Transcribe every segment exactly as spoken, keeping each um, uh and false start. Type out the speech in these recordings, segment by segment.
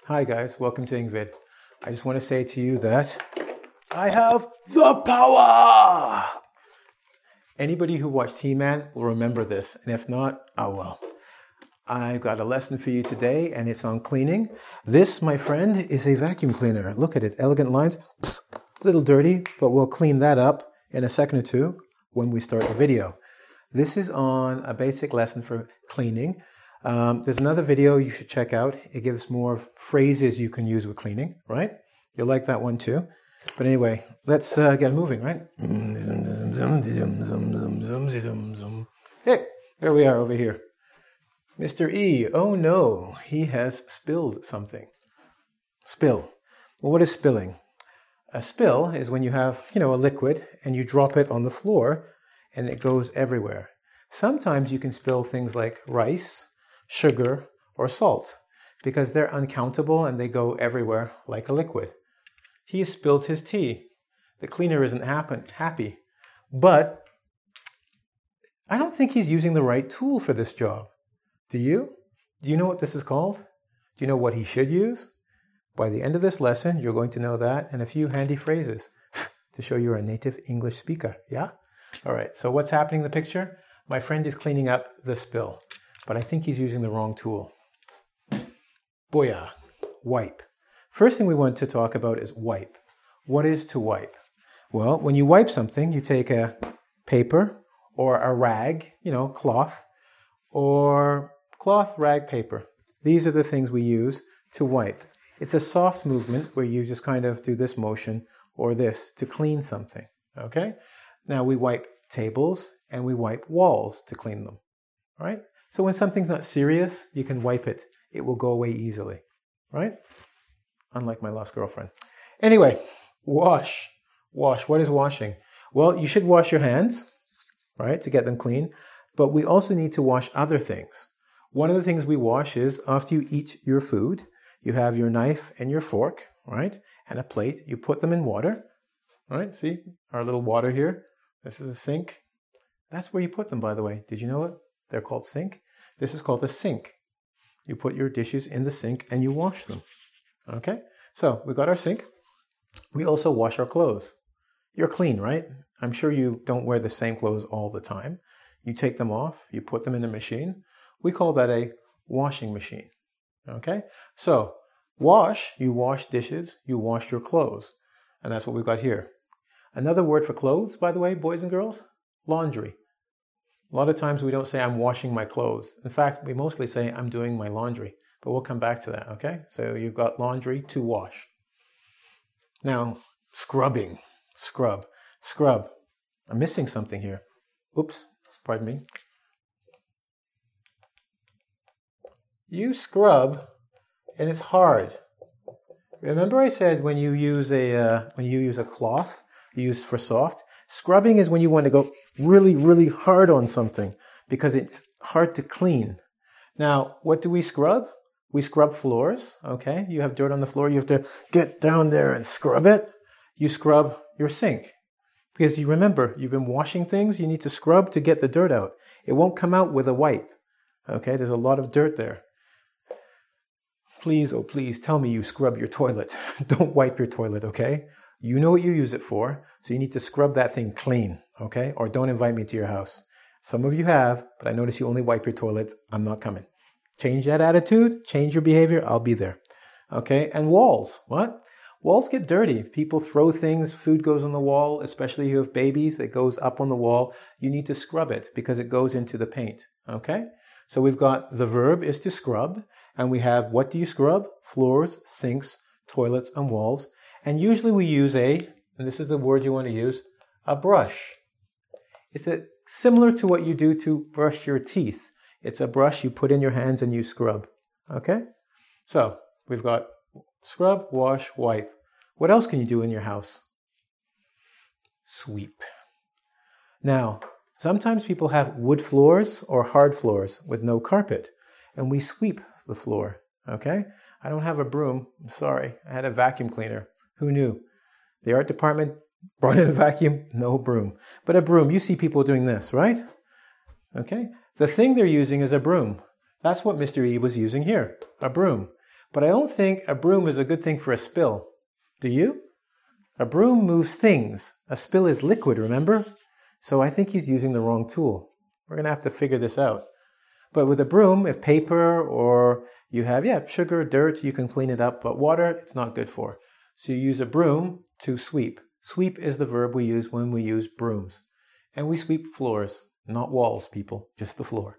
Hi guys, welcome to Ingvid. I just want to say to you that I have the power! Anybody who watched He-Man will remember this, and if not, oh well. I've got a lesson for you today, and it's on cleaning. This, my friend, is a vacuum cleaner. Look at it, elegant lines, a little dirty, but we'll clean that up in a second or two when we start the video. This is on a basic lesson for cleaning. Um, there's another video you should check out. It gives more phrases you can use with cleaning, right? You'll like that one too. But anyway, let's uh, get moving, right? Hey, there we are over here. Mister E, oh no, he has spilled something. Spill. Well, what is spilling? A spill is when you have, you know, a liquid and you drop it on the floor and it goes everywhere. Sometimes you can spill things like rice, sugar, or salt, because they're uncountable and they go everywhere like a liquid. He spilled his tea. The cleaner isn't happen, happy, but I don't think he's using the right tool for this job. Do you? Do you know what this is called? Do you know what he should use? By the end of this lesson, you're going to know that and a few handy phrases to show you're a native English speaker, yeah? All right, so what's happening in the picture? My friend is cleaning up the spill, but I think he's using the wrong tool. Booyah, wipe. First thing we want to talk about is wipe. What is to wipe? Well, when you wipe something, you take a paper or a rag, you know, cloth, or cloth, rag, paper. These are the things we use to wipe. It's a soft movement where you just kind of do this motion or this to clean something, okay? Now we wipe tables and we wipe walls to clean them, right? So when something's not serious, you can wipe it. It will go away easily, right? Unlike my lost girlfriend. Anyway, wash. Wash. What is washing? Well, you should wash your hands, right, to get them clean. But we also need to wash other things. One of the things we wash is after you eat your food, you have your knife and your fork, right, and a plate. You put them in water, right? See our little water here? This is a sink. That's where you put them, by the way. Did you know it? They're called sink. This is called a sink. You put your dishes in the sink and you wash them. Okay? So we got our sink. We also wash our clothes. You're clean, right? I'm sure you don't wear the same clothes all the time. You take them off. You put them in a machine. We call that a washing machine. Okay? So wash, you wash dishes, you wash your clothes. And that's what we've got here. Another word for clothes, by the way, boys and girls, laundry. A lot of times we don't say I'm washing my clothes. In fact, we mostly say I'm doing my laundry, but we'll come back to that, okay? So you've got laundry to wash. Now, scrubbing, scrub, scrub. I'm missing something here. Oops, pardon me. You scrub, and it's hard. Remember I said when you use a uh, when you use a cloth, you use for soft. Scrubbing is when you want to go really, really hard on something because it's hard to clean. Now, what do we scrub? We scrub floors, okay? You have dirt on the floor, you have to get down there and scrub it. You scrub your sink because you remember, you've been washing things, you need to scrub to get the dirt out. It won't come out with a wipe, okay? There's a lot of dirt there. Please, oh please, tell me you scrub your toilet. Don't wipe your toilet, okay? You know what you use it for, so you need to scrub that thing clean, okay? Or don't invite me to your house. Some of you have, but I notice you only wipe your toilets. I'm not coming. Change that attitude, change your behavior, I'll be there, okay? And walls, what? Walls get dirty. People throw things, food goes on the wall, especially if you have babies, it goes up on the wall. You need to scrub it because it goes into the paint, okay? So we've got the verb is to scrub, and we have what do you scrub? Floors, sinks, toilets, and walls. And usually we use a, and this is the word you want to use, a brush. It's a, similar to what you do to brush your teeth. It's a brush you put in your hands and you scrub. Okay? So we've got scrub, wash, wipe. What else can you do in your house? Sweep. Now, sometimes people have wood floors or hard floors with no carpet, and we sweep the floor. Okay? I don't have a broom. I'm sorry. I had a vacuum cleaner. Who knew? The art department brought in a vacuum, no broom. But a broom, you see people doing this, right? Okay? The thing they're using is a broom. That's what Mister E was using here, a broom. But I don't think a broom is a good thing for a spill. Do you? A broom moves things. A spill is liquid, remember? So I think he's using the wrong tool. We're going to have to figure this out. But with a broom, if paper or you have, yeah, sugar, dirt, you can clean it up. But water, it's not good for. So you use a broom to sweep. Sweep is the verb we use when we use brooms. And we sweep floors, not walls, people, just the floor.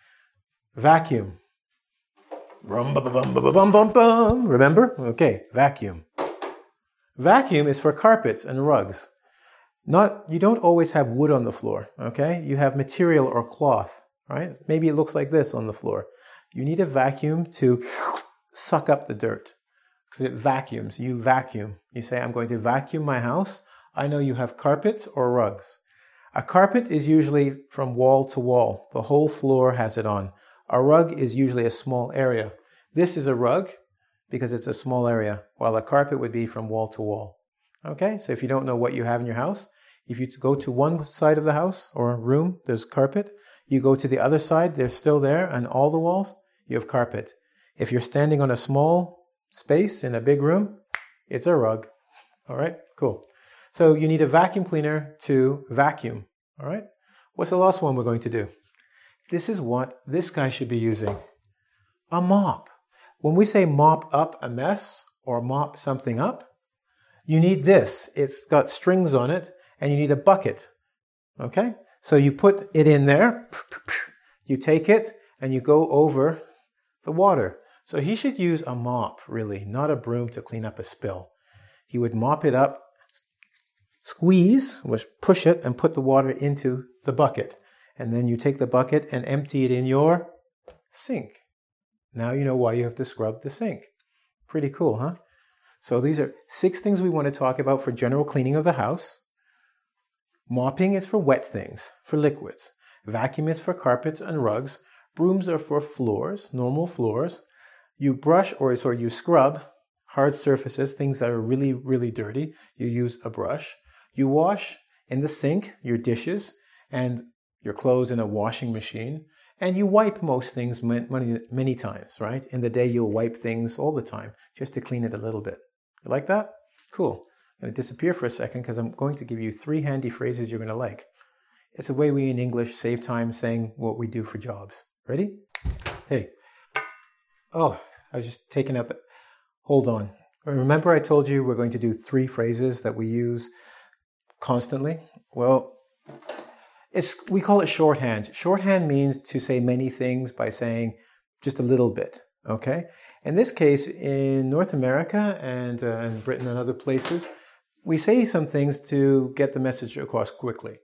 Vacuum. Rum, bum, bum, bum, bum, bum, bum. Remember? Okay, vacuum. Vacuum is for carpets and rugs. Not, you don't always have wood on the floor, okay? You have material or cloth, right? Maybe it looks like this on the floor. You need a vacuum to suck up the dirt. Because it vacuums. You vacuum. You say, I'm going to vacuum my house. I know you have carpets or rugs. A carpet is usually from wall to wall. The whole floor has it on. A rug is usually a small area. This is a rug because it's a small area, while a carpet would be from wall to wall. Okay, so if you don't know what you have in your house, if you go to one side of the house or room, there's carpet. You go to the other side, they're still there, and all the walls, you have carpet. If you're standing on a small space in a big room, it's a rug. All right, cool. So you need a vacuum cleaner to vacuum. All right, what's the last one we're going to do? This is what this guy should be using. A mop. When we say mop up a mess or mop something up, you need this. It's got strings on it and you need a bucket. Okay? So you put it in there, you take it and you go over the water. So he should use a mop, really, not a broom to clean up a spill. He would mop it up, squeeze, which push it and put the water into the bucket. And then you take the bucket and empty it in your sink. Now you know why you have to scrub the sink. Pretty cool, huh? So these are six things we want to talk about for general cleaning of the house. Mopping is for wet things, for liquids. Vacuum is for carpets and rugs. Brooms are for floors, normal floors. You brush or sorry, you scrub hard surfaces, things that are really, really dirty. You use a brush. You wash in the sink your dishes and your clothes in a washing machine, and you wipe most things many, many times, right? In the day, you'll wipe things all the time just to clean it a little bit. You like that? Cool. I'm going to disappear for a second because I'm going to give you three handy phrases you're going to like. It's a way we in English save time saying what we do for jobs. Ready? Hey. Oh, I was just taking out the... Hold on. Remember I told you we're going to do three phrases that we use constantly? Well, It's, we call it shorthand. Shorthand means to say many things by saying just a little bit, okay? In this case, in North America and uh, in Britain and other places, we say some things to get the message across quickly.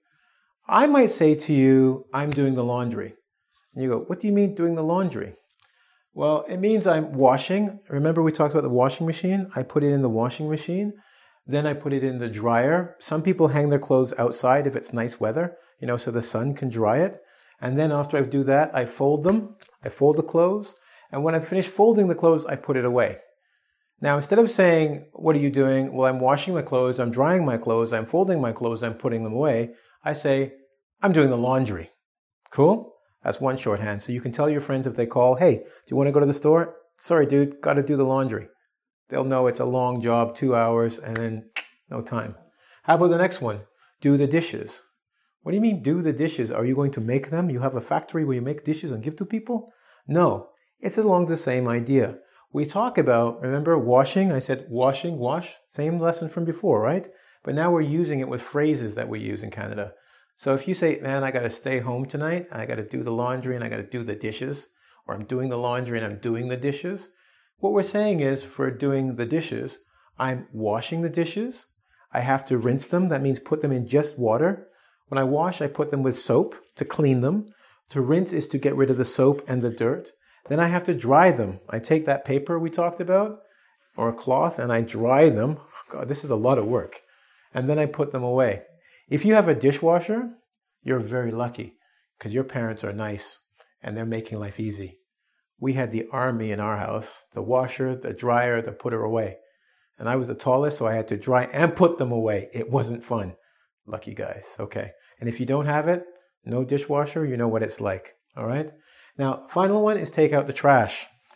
I might say to you, I'm doing the laundry. And you go, what do you mean doing the laundry? Well, it means I'm washing. Remember we talked about the washing machine? I put it in the washing machine. Then I put it in the dryer. Some people hang their clothes outside if it's nice weather, you know, so the sun can dry it. And then after I do that, I fold them. I fold the clothes. And when I finish folding the clothes, I put it away. Now, instead of saying, what are you doing? Well, I'm washing my clothes. I'm drying my clothes. I'm folding my clothes. I'm putting them away. I say, I'm doing the laundry. Cool? That's one shorthand. So you can tell your friends if they call, hey, do you want to go to the store? Sorry, dude, got to do the laundry. They'll know it's a long job, two hours, and then no time. How about the next one? Do the dishes. What do you mean do the dishes? Are you going to make them? You have a factory where you make dishes and give to people? No, it's along the same idea. We talk about, remember washing? I said washing, wash, same lesson from before, right? But now we're using it with phrases that we use in Canada. So if you say, man, I got to stay home tonight, I got to do the laundry and I got to do the dishes, or I'm doing the laundry and I'm doing the dishes, what we're saying is for doing the dishes, I'm washing the dishes. I have to rinse them. That means put them in just water. When I wash, I put them with soap to clean them. To rinse is to get rid of the soap and the dirt. Then I have to dry them. I take that paper we talked about, or a cloth, and I dry them. God, this is a lot of work. And then I put them away. If you have a dishwasher, you're very lucky because your parents are nice and they're making life easy. We had the army in our house, the washer, the dryer, the putter away. And I was the tallest, so I had to dry and put them away. It wasn't fun. Lucky guys. Okay. And if you don't have it, no dishwasher, you know what it's like. All right. Now, final one is take out the trash.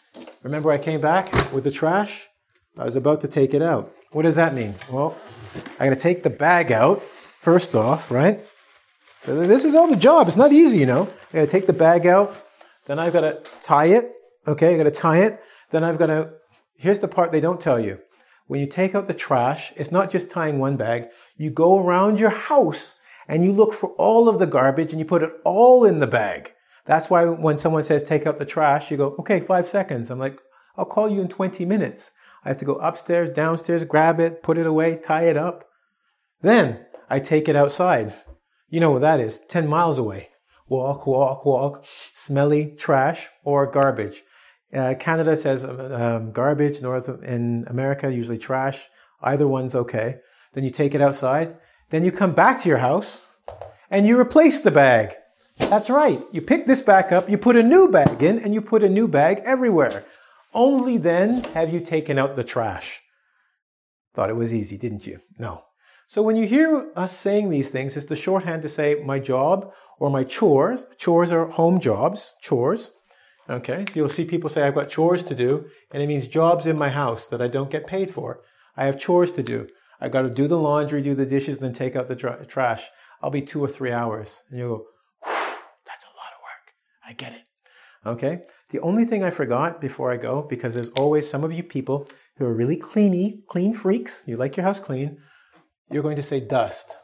Remember I came back with the trash? I was about to take it out. What does that mean? Well, I got to take the bag out first off, right? So this is all the job. It's not easy, you know. I got to take the bag out. Then I've got to tie it. Okay, I got to tie it. Then I've got to, here's the part they don't tell you. When you take out the trash, it's not just tying one bag. You go around your house and you look for all of the garbage and you put it all in the bag. That's why when someone says take out the trash, you go, okay, five seconds. I'm like, I'll call you in twenty minutes. I have to go upstairs, downstairs, grab it, put it away, tie it up. Then I take it outside. You know what that is, ten miles away. Walk, walk, walk, smelly trash or garbage. Uh, Canada says um, garbage, North in America, usually trash. Either one's okay. Then you take it outside. Then you come back to your house and you replace the bag. That's right. You pick this back up, you put a new bag in, and you put a new bag everywhere. Only then have you taken out the trash. Thought it was easy, didn't you? No. So when you hear us saying these things, it's the shorthand to say my job or my chores. Chores are home jobs, chores. Okay, so you'll see people say I've got chores to do, and it means jobs in my house that I don't get paid for. I have chores to do. I've got to do the laundry, do the dishes, then take out the tra- trash. I'll be two or three hours. And you go, that's a lot of work. I get it. Okay? The only thing I forgot before I go, because there's always some of you people who are really cleany, clean freaks, you like your house clean, you're going to say dust.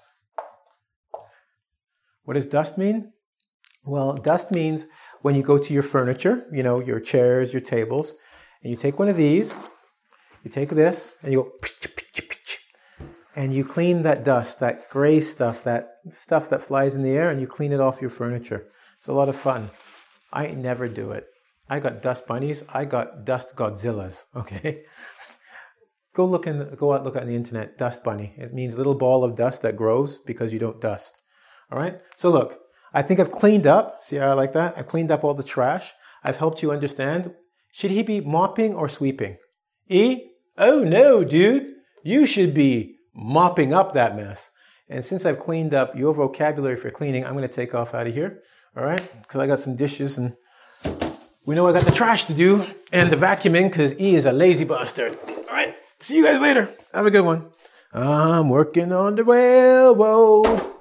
What does dust mean? Well, dust means when you go to your furniture, you know, your chairs, your tables, and you take one of these, you take this, and you go, and you clean that dust, that gray stuff, that stuff that flies in the air, and you clean it off your furniture. It's a lot of fun. I never do it. I got dust bunnies. I got dust Godzillas. Okay, go look in. Go out, look on the internet. Dust bunny. It means little ball of dust that grows because you don't dust. All right. So look, I think I've cleaned up. See how I like that? I've cleaned up all the trash. I've helped you understand. Should he be mopping or sweeping? E? Oh no, dude. You should be mopping up that mess. And since I've cleaned up your vocabulary for cleaning, I'm going to take off out of here. All right? Because I got some dishes and we know I got the trash to do and the vacuuming because E is a lazy bastard. All right. See you guys later. Have a good one. I'm working on the railroad.